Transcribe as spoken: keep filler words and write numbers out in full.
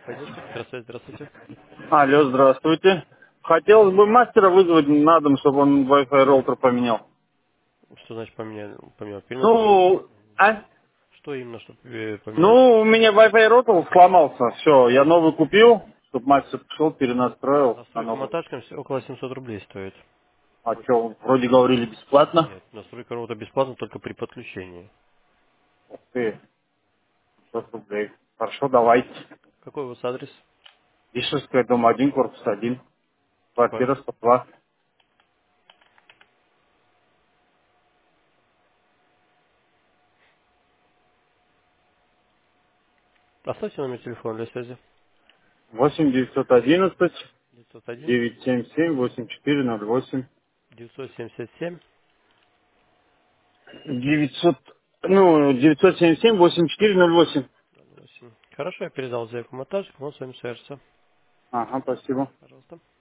Поддержка, здравствуйте, здравствуйте. Алло, здравствуйте. Хотелось бы мастера вызвать на дом, чтобы он Wi-Fi роутер поменял. Что значит поменял? Поменял переноску? Ну, а? Что именно, чтобы поменять? Ну, у меня Wi-Fi роутер сломался. Все, я новый купил, чтобы мастер пришел, перенастроил на Настройка новый. монтажком всё около семьсот рублей стоит. А что, вроде говорили бесплатно. Нет, настройка роута бесплатна только при подключении. Ух ты, пятьсот рублей. Хорошо, давайте. Какой у вас адрес? Ишерская, дом один, корпус один, По- квартира сто два. Оставьте номер телефона для связи. восемь девятьсот одиннадцать девятьсот один девятьсот семьдесят семь восемьдесят четыре ноль восемь. девятьсот семьдесят семь. девятьсот, ну, девятьсот семьдесят семь восемьдесят четыре ноль восемь. восемь. Хорошо, я передал заявку монтажку, он с вами свяжется. Ага, спасибо. Пожалуйста.